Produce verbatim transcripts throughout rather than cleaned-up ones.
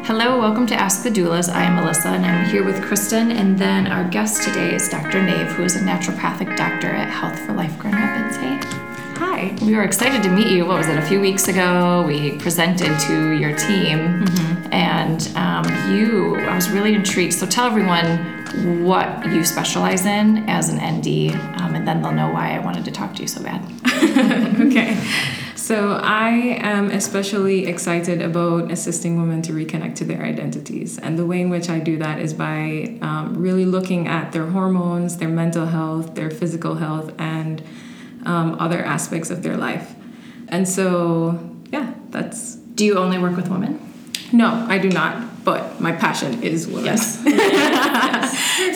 Hello, welcome to Ask the Doulas. I am Melissa, and I'm here with Kristen, and then our guest today is Doctor Nave, who is a naturopathic doctor at Health for Life Grand Rapids. Hey. Hi. We were excited to meet you. What was it, a few weeks ago? We presented to your team, mm-hmm. and um, you, I was really intrigued. So tell everyone what you specialize in as an N D, um, and then they'll know why I wanted to talk to you so bad. Okay. So I am especially excited about assisting women to reconnect to their identities. And the way in which I do that is by um, really looking at their hormones, their mental health, their physical health, and um, other aspects of their life. And so, yeah, that's... Do you only work with women? No, I do not. But my passion is women. Yes. yes.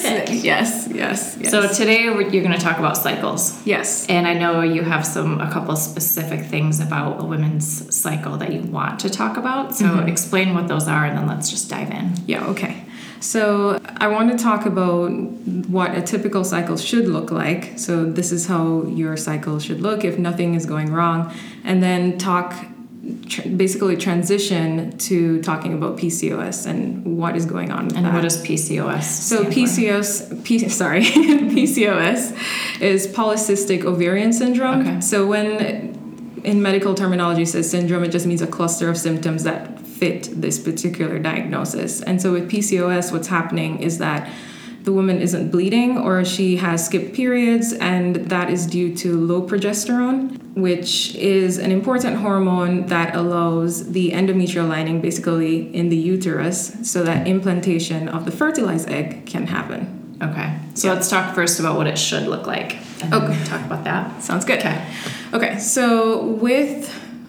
yes, yes, yes. So today you're going to talk about cycles. Yes. And I know you have some a couple specific things about a women's cycle that you want to talk about. So mm-hmm. explain what those are, and then let's just dive in. Yeah, okay. So I want to talk about what a typical cycle should look like. So this is how your cycle should look if nothing is going wrong. And then talk... Tr- basically transition to talking about P C O S and what is going on with and that. What is P C O S? So P C O S, P, sorry, P C O S is polycystic ovarian syndrome. Okay. So when in medical terminology it says syndrome, it just means a cluster of symptoms that fit this particular diagnosis. And so with P C O S, what's happening is that the woman isn't bleeding, or she has skipped periods, and that is due to low progesterone, which is an important hormone that allows the endometrial lining basically in the uterus so that implantation of the fertilized egg can happen. Okay. So yeah. let's talk first about what it should look like. And then okay. Talk about that. Sounds good. Okay. Okay. So with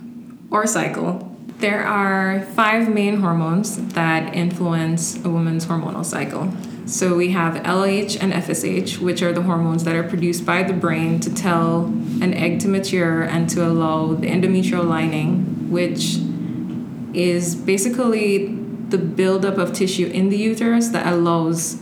our cycle, there are five main hormones that influence a woman's hormonal cycle. So we have L H and F S H, which are the hormones that are produced by the brain to tell an egg to mature and to allow the endometrial lining, which is basically the buildup of tissue in the uterus that allows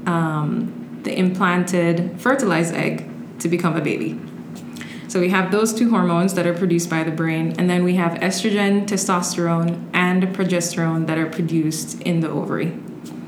um, the implanted fertilized egg to become a baby. So we have those two hormones that are produced by the brain, and then we have estrogen, testosterone, and progesterone that are produced in the ovary.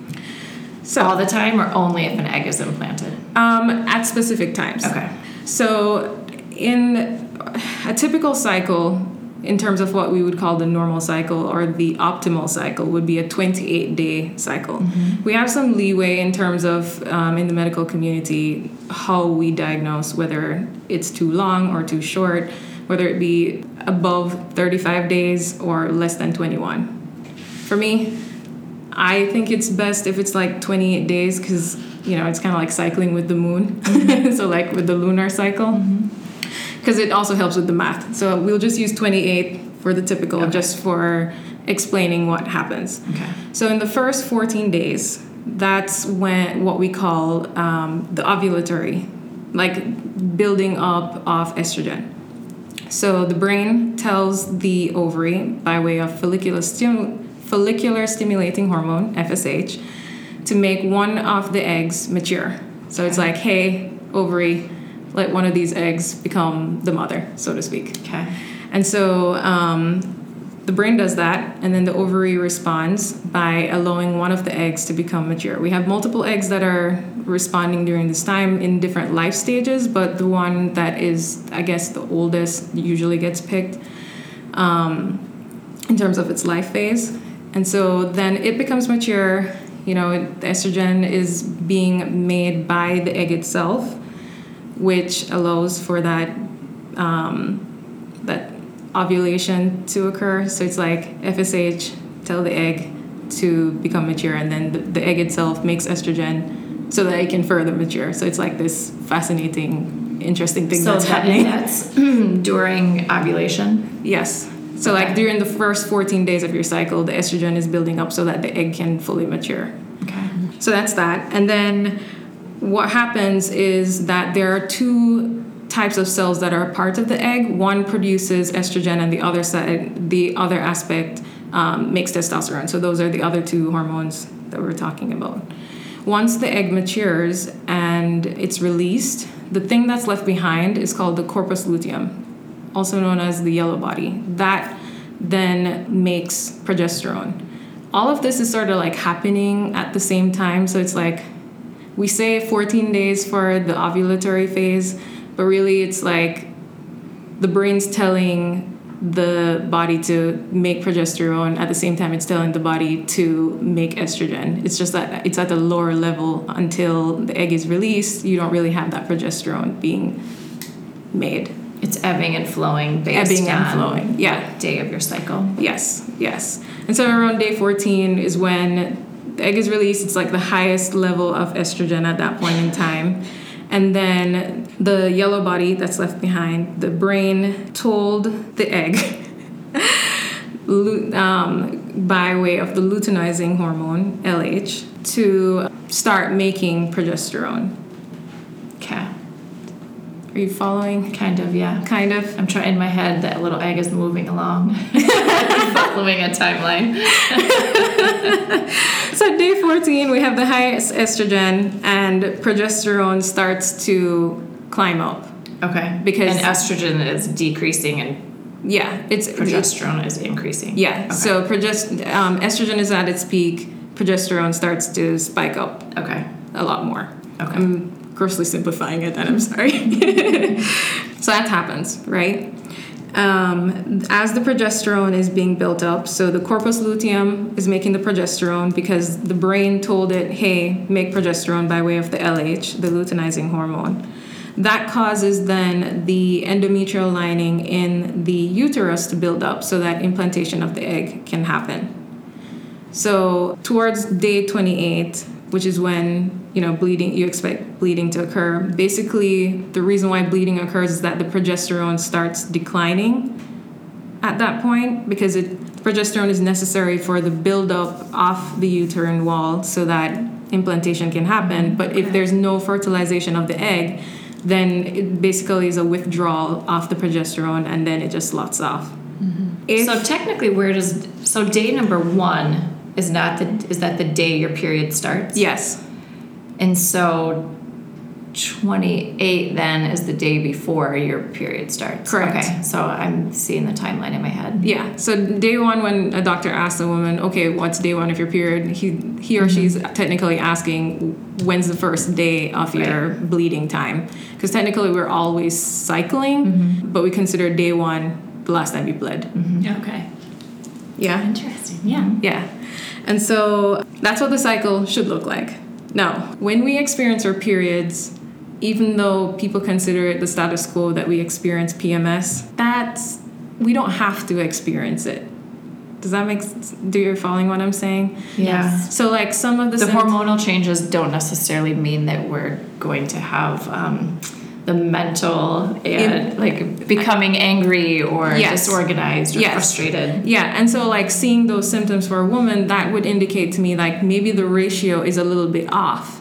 So all the time, or only if an egg is implanted? Um, at specific times. Okay. So in a typical cycle, in terms of what we would call the normal cycle or the optimal cycle, would be a twenty-eight day cycle. Mm-hmm. We have some leeway in terms of, um, in the medical community, how we diagnose whether it's too long or too short, whether it be above thirty-five days or less than twenty-one. For me, I think it's best if it's like twenty-eight days because, you know, it's kind of like cycling with the moon. Mm-hmm. So like with the lunar cycle. Because mm-hmm. it also helps with the math. So we'll just use twenty-eight for the typical, okay. just for explaining what happens. Okay. So in the first fourteen days, that's when what we call um, the ovulatory, like building up of estrogen. So the brain tells the ovary by way of follicular stimulation, follicular stimulating hormone, F S H, to make one of the eggs mature. So okay. It's like, hey, ovary, let one of these eggs become the mother, so to speak. Okay. And so um, the brain does that, and then the ovary responds by allowing one of the eggs to become mature. We have multiple eggs that are responding during this time in different life stages, but the one that is, I guess, the oldest usually gets picked um, in terms of its life phase. And so then it becomes mature, you know, the estrogen is being made by the egg itself, which allows for that um, that ovulation to occur. So it's like F S H tell the egg to become mature, and then the, the egg itself makes estrogen so that it can further mature. So it's like this fascinating, interesting thing so that's that, happening. That's during ovulation? Yes. So okay. Like during the first fourteen days of your cycle, the estrogen is building up so that the egg can fully mature. Okay. So that's that. And then what happens is that there are two types of cells that are a part of the egg. One produces estrogen, and the other side, the other aspect um, makes testosterone. So those are the other two hormones that we're talking about. Once the egg matures and it's released, the thing that's left behind is called the corpus luteum, also known as the yellow body. That then makes progesterone. all of this is sort of like happening at the same time. So it's like we say fourteen days for the ovulatory phase, but really it's like the brain's telling the body to make progesterone. At the same time, it's telling the body to make estrogen. It's just that it's at a lower level until the egg is released. You don't really have that progesterone being made. It's ebbing and flowing based ebbing on and flowing. Yeah. what day of your cycle. Yes, yes. And so around day fourteen is when the egg is released. It's like the highest level of estrogen at that point in time. And then the yellow body that's left behind, the brain told the egg um, by way of the luteinizing hormone, L H, to start making progesterone. Okay. Are you following? Kind of, yeah. Kind of. I'm trying in my head that little egg is moving along, following a timeline. So day fourteen, we have the highest estrogen, and progesterone starts to climb up. Okay. Because and estrogen is decreasing and yeah, it's progesterone is increasing. Yeah. Okay. So progest- um, estrogen is at its peak. Progesterone starts to spike up. Okay. A lot more. Okay. I'm grossly simplifying it, and I'm sorry. So that happens, right? Um, as the progesterone is being built up, so the corpus luteum is making the progesterone because the brain told it, hey, make progesterone by way of the L H, the luteinizing hormone. That causes then the endometrial lining in the uterus to build up so that implantation of the egg can happen. So towards day twenty-eight, which is when, you know, bleeding, you expect bleeding to occur. Basically, the reason why bleeding occurs is that the progesterone starts declining at that point because it, progesterone is necessary for the buildup of the uterine wall so that implantation can happen. But if there's no fertilization of the egg, then it basically is a withdrawal of the progesterone, and then it just slots off. Mm-hmm. If, so technically, where does so day number one is not the is that the day your period starts? Yes. And so twenty-eight then is the day before your period starts. Correct. Okay. So I'm seeing the timeline in my head. Yeah. So day one, when a doctor asks a woman, okay, what's day one of your period? He he or mm-hmm. she's technically asking, when's the first day of right. your bleeding time? Because technically we're always cycling, mm-hmm. but we consider day one the last time you bled. Mm-hmm. Okay. Yeah. Interesting. Yeah. Yeah. And so that's what the cycle should look like. Now, when we experience our periods, even though people consider it the status quo that we experience P M S, that's, we don't have to experience it. Does that make sense? Do you following what I'm saying? Yeah. So like some of the... The symptoms, hormonal changes don't necessarily mean that we're going to have... Um, the mental and In, like becoming angry or yes. disorganized or yes. frustrated. Yeah, and so like seeing those symptoms for a woman, that would indicate to me like maybe the ratio is a little bit off.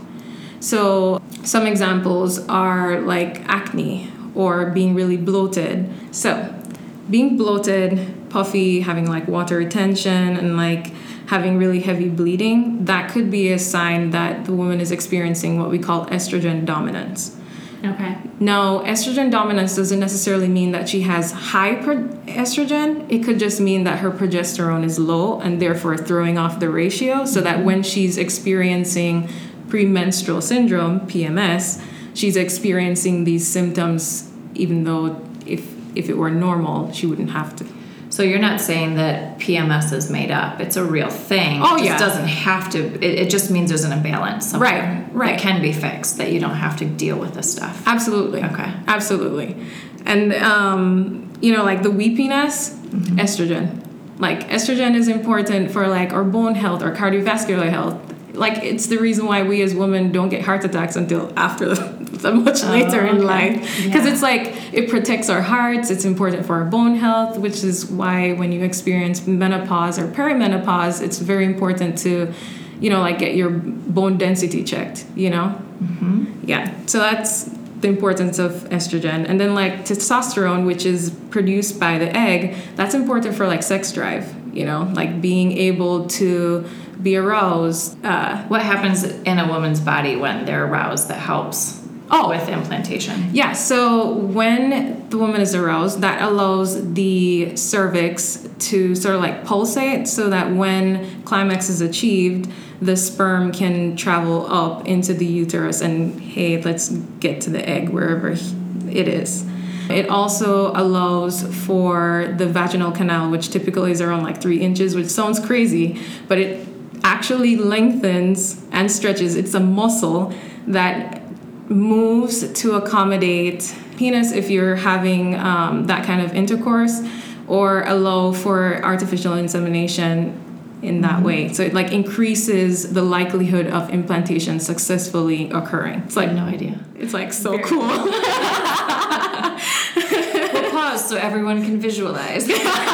So some examples are like acne or being really bloated. So being bloated, puffy, having like water retention and like having really heavy bleeding, that could be a sign that the woman is experiencing what we call estrogen dominance. Okay. Now, estrogen dominance doesn't necessarily mean that she has high pro- estrogen. It could just mean that her progesterone is low and therefore throwing off the ratio so that when she's experiencing premenstrual syndrome, P M S, she's experiencing these symptoms even though if if it were normal, she wouldn't have to. So you're not saying that P M S is made up. It's a real thing. Oh, it just yeah. doesn't have to. It, it just means there's an imbalance somewhere. Right, right. That can be fixed, that you don't have to deal with this stuff. Absolutely. Okay. Absolutely. And, um, you know, like the weepiness, mm-hmm. estrogen. Like, estrogen is important for, like, our bone health, our cardiovascular health. Like, it's the reason why we as women don't get heart attacks until after the, much oh, later in okay. life. Because yeah. it's like, it protects our hearts, it's important for our bone health, which is why when you experience menopause or perimenopause, it's very important to, you know, like get your bone density checked, you know? Mm-hmm. Yeah, so that's the importance of estrogen. And then like testosterone, which is produced by the egg, that's important for like sex drive, you know, like being able to be aroused. Uh, what happens in a woman's body when they're aroused that helps oh oh. with implantation? Yeah, so when the woman is aroused, that allows the cervix to sort of like pulsate so that when climax is achieved, the sperm can travel up into the uterus and, hey, let's get to the egg wherever it is. It also allows for the vaginal canal, which typically is around like three inches, which sounds crazy, but it actually lengthens and stretches. It's a muscle that moves to accommodate penis if you're having um, that kind of intercourse, or allow for artificial insemination in that mm-hmm. way. So it like increases the likelihood of implantation successfully occurring. It's like I have no idea. It's like so Very cool. We'll pause so everyone can visualize.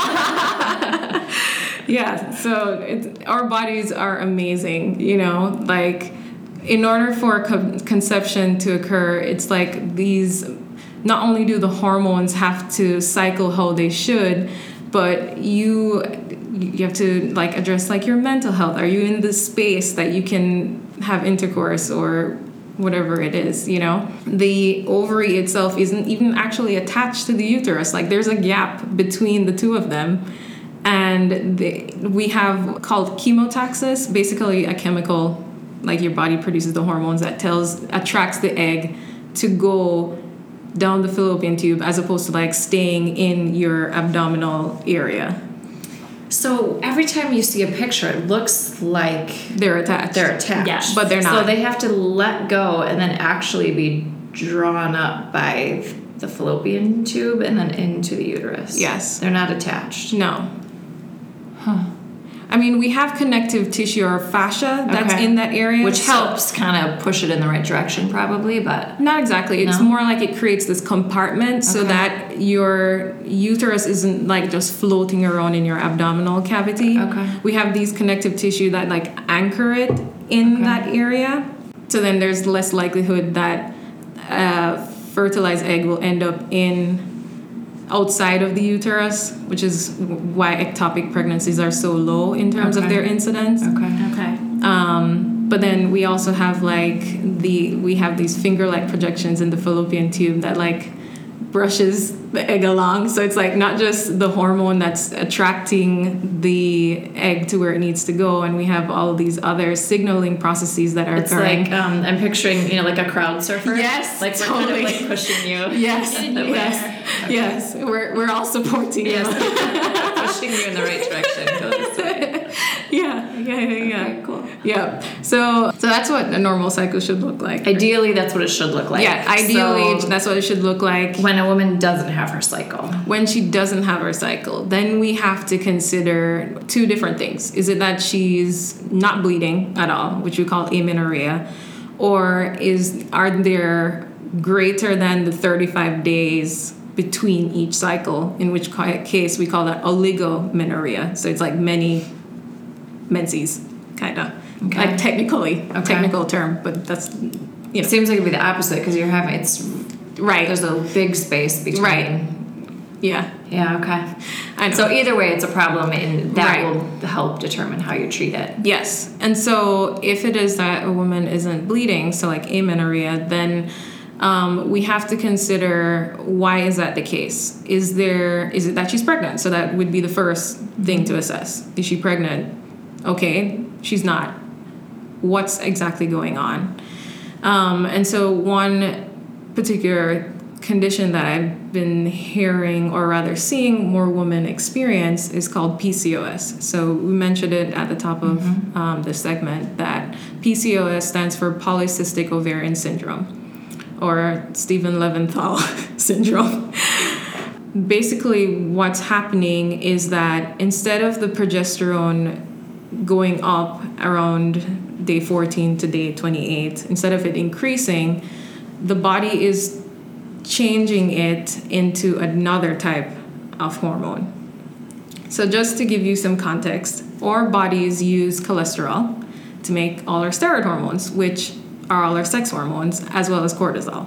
Yeah, so it, our bodies are amazing, you know, like in order for co- conception to occur, it's like these, not only do the hormones have to cycle how they should, but you you have to like address like your mental health. Are you in the space that you can have intercourse or whatever it is, you know? The ovary itself isn't even actually attached to the uterus. Like there's a gap between the two of them. And the, we have called chemotaxis, basically a chemical, like your body produces the hormones that tells, attracts the egg to go down the fallopian tube as opposed to like staying in your abdominal area. So every time you see a picture, it looks like they're attached. They're attached. Yes. But they're not. So they have to let go and then actually be drawn up by the fallopian tube and then into the uterus. Yes. They're not attached. No. Huh. I mean, we have connective tissue or fascia that's okay. in that area. Which so helps kind of push it in the right direction probably, but... Not exactly. It's no? more like it creates this compartment okay. so that your uterus isn't like just floating around in your abdominal cavity. Okay. We have these connective tissue that like anchor it in okay. that area. So then there's less likelihood that a fertilized egg will end up in... outside of the uterus, which is why ectopic pregnancies are so low in terms okay. of their incidence. Okay. Okay. Um, but then we also have like the we have these finger-like projections in the fallopian tube that like brushes the egg along. So it's like not just the hormone that's attracting the egg to where it needs to go, and we have all of these other signaling processes that are it's occurring. Like um, I'm picturing, you know, like a crowd surfer. Yes, like we're totally. kind of like pushing you. Yes, yes, okay. yes. We're we're all supporting yes. you, pushing you in the right direction. Go this way. Yeah, yeah, yeah, yeah. Okay, cool. Yeah. So, so that's what a normal cycle should look like. Ideally, that's what it should look like. Yeah, ideally, so, that's what it should look like. When a woman doesn't have her cycle. When she doesn't have her cycle, then we have to consider two different things. Is it that she's not bleeding at all, which we call amenorrhea, or is are there greater than the thirty-five days between each cycle, in which case we call that oligomenorrhea. So it's like many menses, kind of. Okay. Like technically, okay. technical term, but that's, you know. It seems like it'd be the opposite because you're having, it's, right. There's a big space between. Right. Yeah. Yeah, okay. I know. So either way, it's a problem, and that right. will help determine how you treat it. Yes. And so if it is that a woman isn't bleeding, so like amenorrhea, then um, we have to consider why is that the case? Is there, is it that she's pregnant? So that would be the first thing to assess. Is she pregnant? Okay, she's not. What's exactly going on? Um, and so one particular condition that I've been hearing, or rather seeing more women experience, is called P C O S. So we mentioned it at the top of mm-hmm. um, the segment that P C O S stands for polycystic ovarian syndrome, or Stephen Leventhal syndrome. Basically, what's happening is that instead of the progesterone going up around day fourteen to day twenty-eight, instead of it increasing, the body is changing it into another type of hormone. So just to give you some context, our bodies use cholesterol to make all our steroid hormones, which are all our sex hormones, as well as cortisol.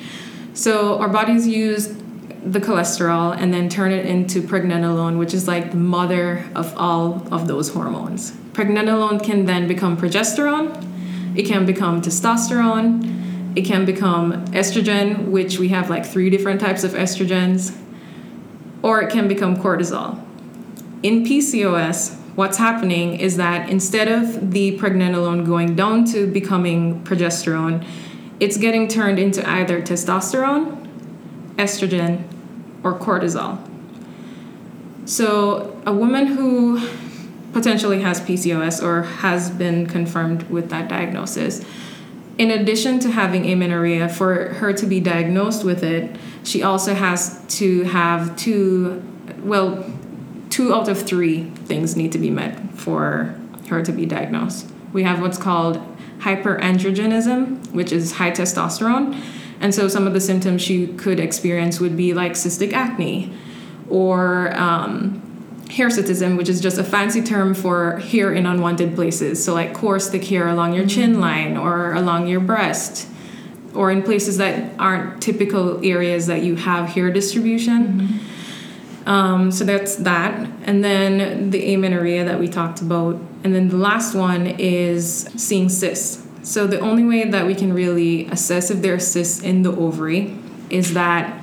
So our bodies use the cholesterol and then turn it into pregnenolone, which is like the mother of all of those hormones. Pregnenolone can then become progesterone, it can become testosterone, It can become estrogen, which we have like three different types of estrogens, or it can become cortisol. In P C O S, what's happening is that instead of the pregnenolone going down to becoming progesterone, it's getting turned into either testosterone, estrogen, or cortisol. So a woman who potentially has P C O S or has been confirmed with that diagnosis, in addition to having amenorrhea, for her to be diagnosed with it, she also has to have two, well, two out of three things need to be met for her to be diagnosed. We have what's called hyperandrogenism, which is high testosterone. And so some of the symptoms she could experience would be like cystic acne or um, hirsutism, which is just a fancy term for hair in unwanted places. So like coarse, thick hair along your chin line or along your breast or in places that aren't typical areas that you have hair distribution. Mm-hmm. Um, so that's that. And then the amenorrhea that we talked about. And then the last one is seeing cysts. So the only way that we can really assess if there are cysts in the ovary is that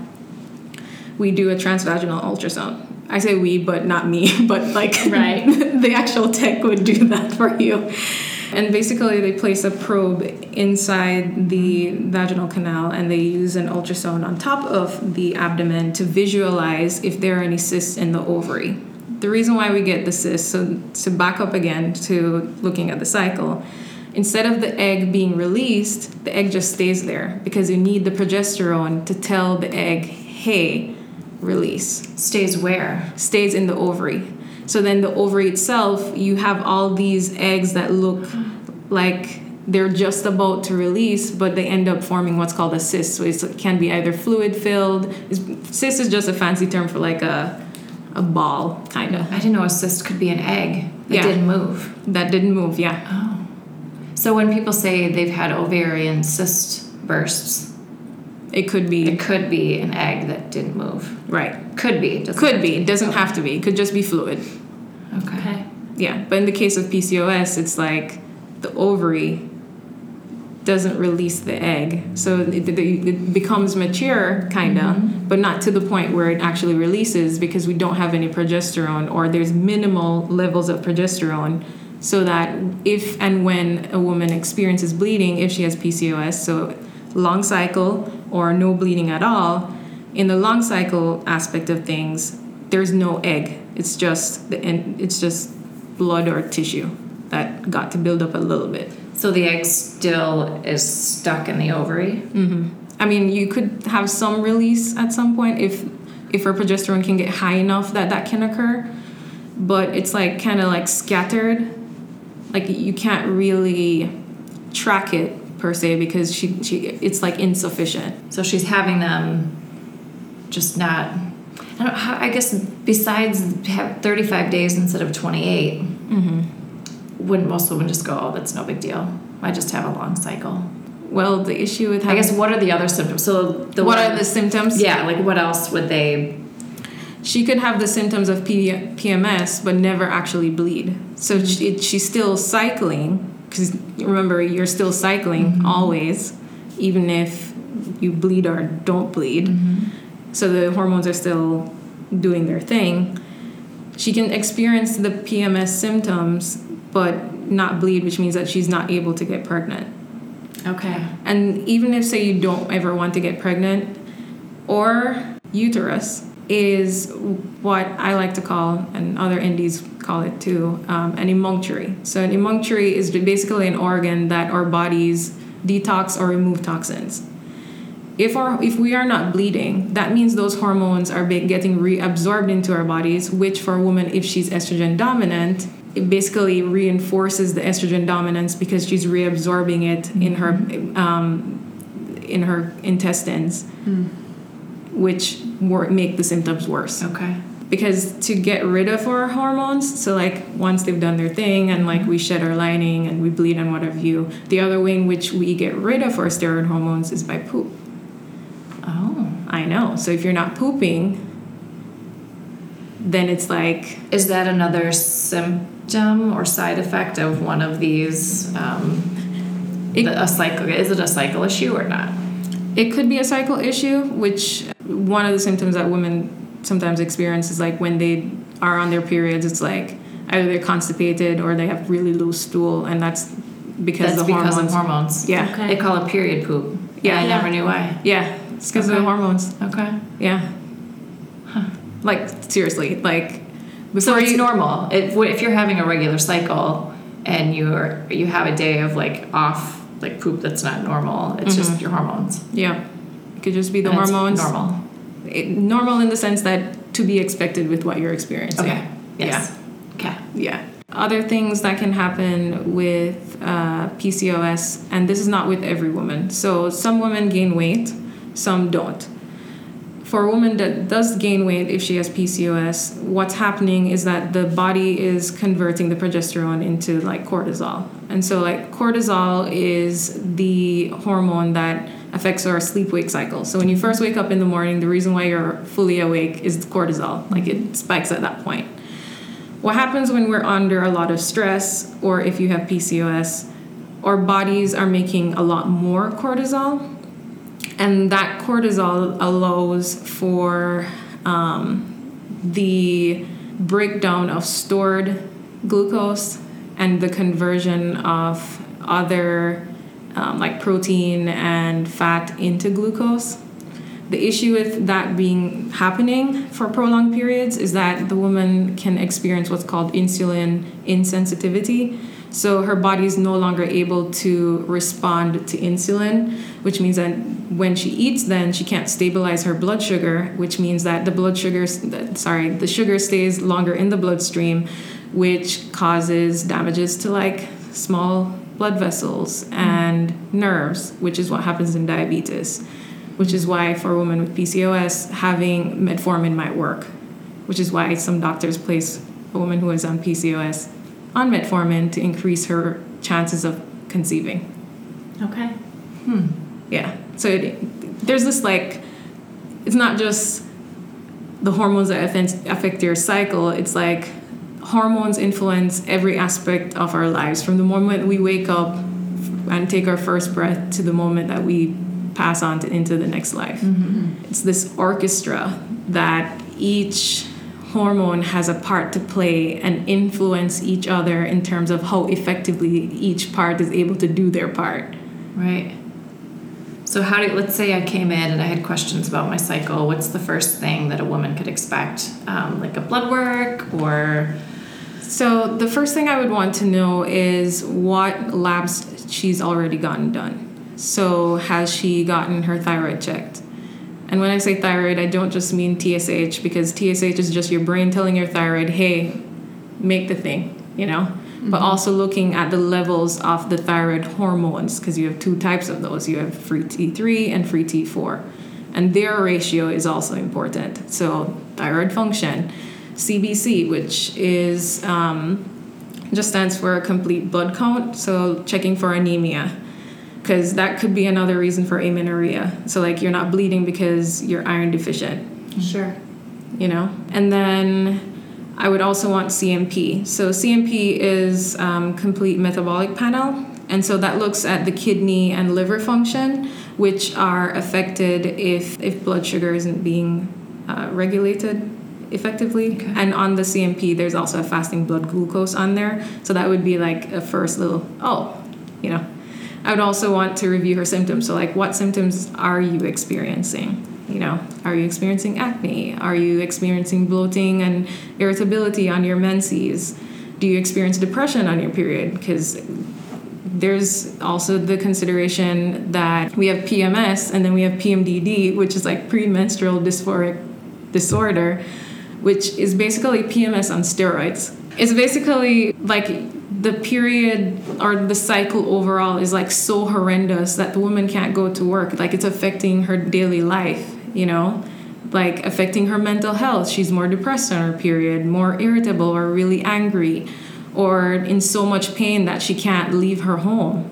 we do a transvaginal ultrasound. I say we, but not me, but like right. the actual tech would do that for you. And basically they place a probe inside the vaginal canal and they use an ultrasound on top of the abdomen to visualize if there are any cysts in the ovary. The reason why we get the cysts, so to back up again to looking at the cycle, instead of the egg being released, the egg just stays there because you need the progesterone to tell the egg, hey, release. Stays where? Stays in the ovary. So then the ovary itself, you have all these eggs that look like they're just about to release, but they end up forming what's called a cyst. So it's, it can be either fluid-filled. Cyst is just a fancy term for like a a ball, kind of. I didn't know a cyst could be an egg that yeah. didn't move. That didn't move, yeah. Oh. So when people say they've had ovarian cyst bursts, it could be. It could be an egg that didn't move. Right. Could be. It could be. It doesn't have to be. It could just be fluid. Okay. okay. Yeah. But in the case of P C O S, it's like the ovary doesn't release the egg. So it, it, it becomes mature, kind of, mm-hmm. but not to the point where it actually releases because we don't have any progesterone or there's minimal levels of progesterone. So that if and when a woman experiences bleeding, if she has P C O S, so long cycle or no bleeding at all, in the long cycle aspect of things, there's no egg. It's just the it's just blood or tissue that got to build up a little bit. So the egg still is stuck in the ovary? Mm-hmm. I mean, you could have some release at some point if if her progesterone can get high enough that that can occur, but it's like kind of like scattered. Like you can't really track it per se because she, she it's like insufficient. So she's having them just not, I don't how, I guess besides have thirty-five days instead of twenty-eight, mm-hmm. wouldn't most women just go, oh, that's no big deal. I just have a long cycle. Well, the issue with having, I guess what are the other symptoms? So the what one, are the symptoms? Yeah, like what else would they? She could have the symptoms of P M S but never actually bleed. So mm-hmm. she, she's still cycling because remember you're still cycling mm-hmm. always, even if you bleed or don't bleed. Mm-hmm. So the hormones are still doing their thing. She can experience the P M S symptoms but not bleed, which means that she's not able to get pregnant. Okay. And even if, say, you don't ever want to get pregnant, or uterus is what I like to call, and other indies call it too, um, an emunctory. So an emunctory is basically an organ that our bodies detox or remove toxins. If our if we are not bleeding, that means those hormones are getting reabsorbed into our bodies, which for a woman, if she's estrogen dominant, it basically reinforces the estrogen dominance because she's reabsorbing it mm-hmm. in her um, in her intestines, mm. which wor- make the symptoms worse. Okay. Because to get rid of our hormones, so like once they've done their thing and like we shed our lining and we bleed and what have you, the other way in which we get rid of our steroid hormones is by poop. Oh. I know. So if you're not pooping, then it's like... Is that another symptom or side effect of one of these um, it, a cycle. Is it a cycle issue or not? It could be a cycle issue, which one of the symptoms that women sometimes experience is like when they are on their periods, it's like either they're constipated or they have really loose stool, and that's because that's of the because hormones. of hormones. Yeah. Okay. They call it period poop. Yeah. I yeah. never knew why. Yeah. It's because okay. of the hormones. Okay. Yeah. Huh. Like, seriously, like... So it's you, normal. It, if you're having a regular cycle and you're you have a day of, like, off, like, poop that's not normal, it's mm-hmm. just your hormones. Yeah. It could just be the and hormones. It's normal. It, normal in the sense that to be expected with what you're experiencing. Okay. Yes. Yeah. Okay. Yeah. Other things that can happen with uh, P C O S, and this is not with every woman. So some women gain weight, some don't. For a woman that does gain weight if she has P C O S, what's happening is that the body is converting the progesterone into like cortisol. And so like cortisol is the hormone that affects our sleep-wake cycle. So when you first wake up in the morning, the reason why you're fully awake is cortisol. Like it spikes at that point. What happens when we're under a lot of stress, or if you have P C O S, our bodies are making a lot more cortisol. And that cortisol allows for um, the breakdown of stored glucose and the conversion of other um, like protein and fat into glucose. The issue with that being happening for prolonged periods is that the woman can experience what's called insulin insensitivity. So her body is no longer able to respond to insulin, which means that when she eats, then she can't stabilize her blood sugar, which means that the blood sugar, sorry, the sugar stays longer in the bloodstream, which causes damages to like small blood vessels and nerves, which is what happens in diabetes, which is why for a woman with P C O S, having metformin might work, which is why some doctors place a woman who is on P C O S on metformin to increase her chances of conceiving. Okay. Hmm. Yeah. So it, there's this like, it's not just the hormones that affect, affect your cycle. It's like hormones influence every aspect of our lives, from the moment we wake up and take our first breath to the moment that we pass on to, into the next life. Mm-hmm. It's this orchestra that each hormone has a part to play and influence each other in terms of how effectively each part is able to do their part. Right. So how do, let's say I came in and I had questions about my cycle. What's the first thing that a woman could expect? Um, like a blood work or... So the first thing I would want to know is what labs she's already gotten done. So has she gotten her thyroid checked? And when I say thyroid, I don't just mean T S H, because T S H is just your brain telling your thyroid, hey, make the thing, you know? Mm-hmm. But also looking at the levels of the thyroid hormones, because you have two types of those. You have free T three and free T four. And their ratio is also important. So thyroid function, C B C, which is um, just stands for complete blood count, so checking for anemia, because that could be another reason for amenorrhea. So like you're not bleeding because you're iron deficient. Sure. You know? And then I would also want C M P. So C M P is um, complete metabolic panel. And so that looks at the kidney and liver function, which are affected if, if blood sugar isn't being uh, regulated effectively. Okay. And on the C M P, there's also a fasting blood glucose on there. So that would be like a first little, oh, you know. I would also want to review her symptoms. So like, what symptoms are you experiencing? You know, are you experiencing acne? Are you experiencing bloating and irritability on your menses? Do you experience depression on your period? Because there's also the consideration that we have P M S and then we have P M D D, which is like premenstrual dysphoric disorder, which is basically P M S on steroids. It's basically like the period or the cycle overall is like so horrendous that the woman can't go to work. Like it's affecting her daily life, you know, like affecting her mental health. She's more depressed on her period, more irritable or really angry, or in so much pain that she can't leave her home.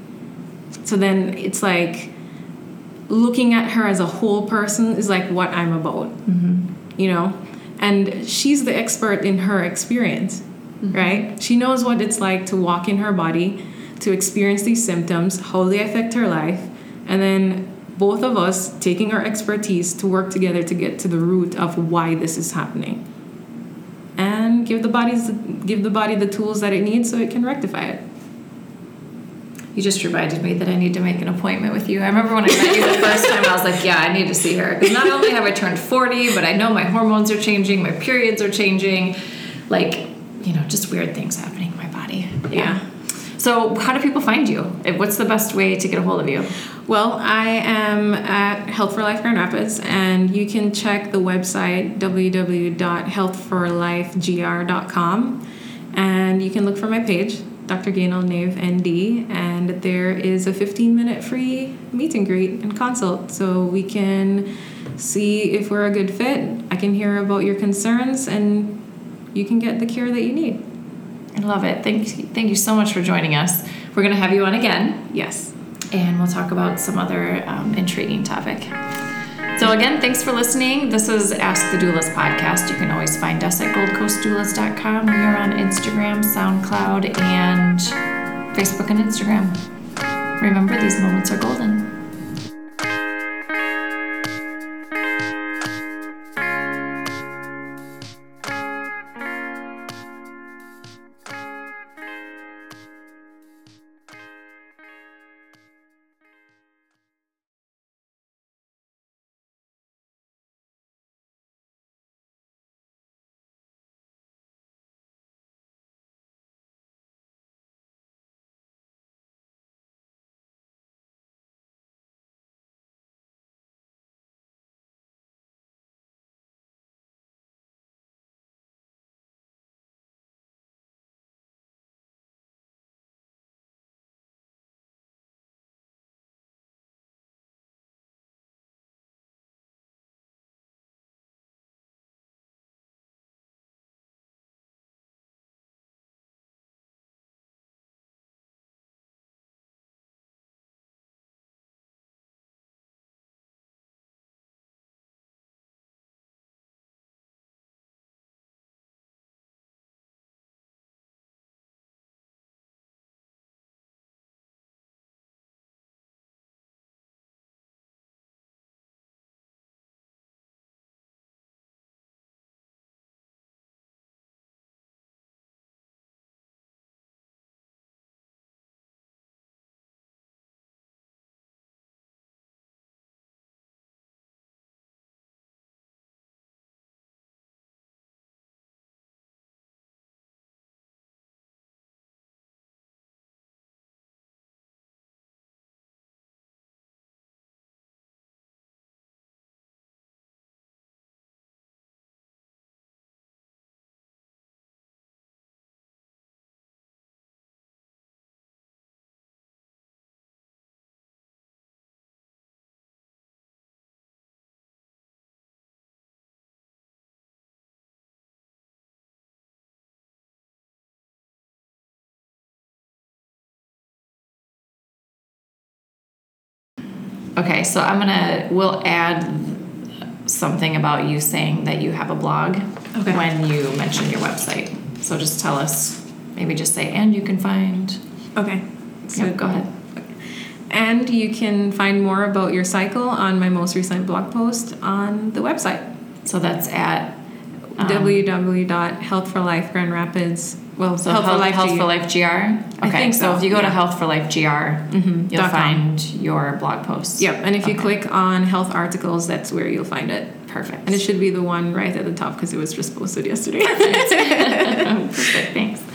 So then it's like looking at her as a whole person is like what I'm about, mm-hmm. you know, and she's the expert in her experience. Mm-hmm. Right? She knows what it's like to walk in her body, to experience these symptoms, how they affect her life, and then both of us taking our expertise to work together to get to the root of why this is happening, and give the bodies give the body the tools that it needs so it can rectify it. You just reminded me that I need to make an appointment with you. I remember when I met you the first time, I was like, yeah, I need to see her. Because not only have I turned forty, but I know my hormones are changing, my periods are changing. Like, you know, just weird things happening in my body. Yeah. Yeah. So how do people find you? What's the best way to get a hold of you? Well, I am at Health for Life Grand Rapids, and you can check the website w w w dot health for life g r dot com, and you can look for my page, Doctor Gaynell Nave, N D, and there is a fifteen minute free meet and greet and consult, so we can see if we're a good fit. I can hear about your concerns, and you can get the care that you need. I love it. Thank you, thank you so much for joining us. We're going to have you on again. Yes. And we'll talk about some other um, intriguing topic. So again, thanks for listening. This is Ask the Doulist podcast. You can always find us at gold coast doulas dot com. We are on Instagram, SoundCloud, and Facebook and Instagram. Remember, these moments are golden. Okay, so I'm gonna, we'll add something about you saying that you have a blog Okay. when you mention your website. So just tell us, maybe just say, and you can find. Okay. So go ahead. And you can find more about your cycle on my most recent blog post on the website. So that's at um, w w w dot health for life grand rapids. Well, so Health, Health, for Life Health G- for Life G R. Okay, I think so so, if you go to yeah. Health for Life G R, Mhm, you'll dot com. find your blog posts. Yep, and if you Okay. click on health articles, that's where you'll find it. Perfect. And it should be the one right at the top because it was just posted yesterday. Perfect. Thanks.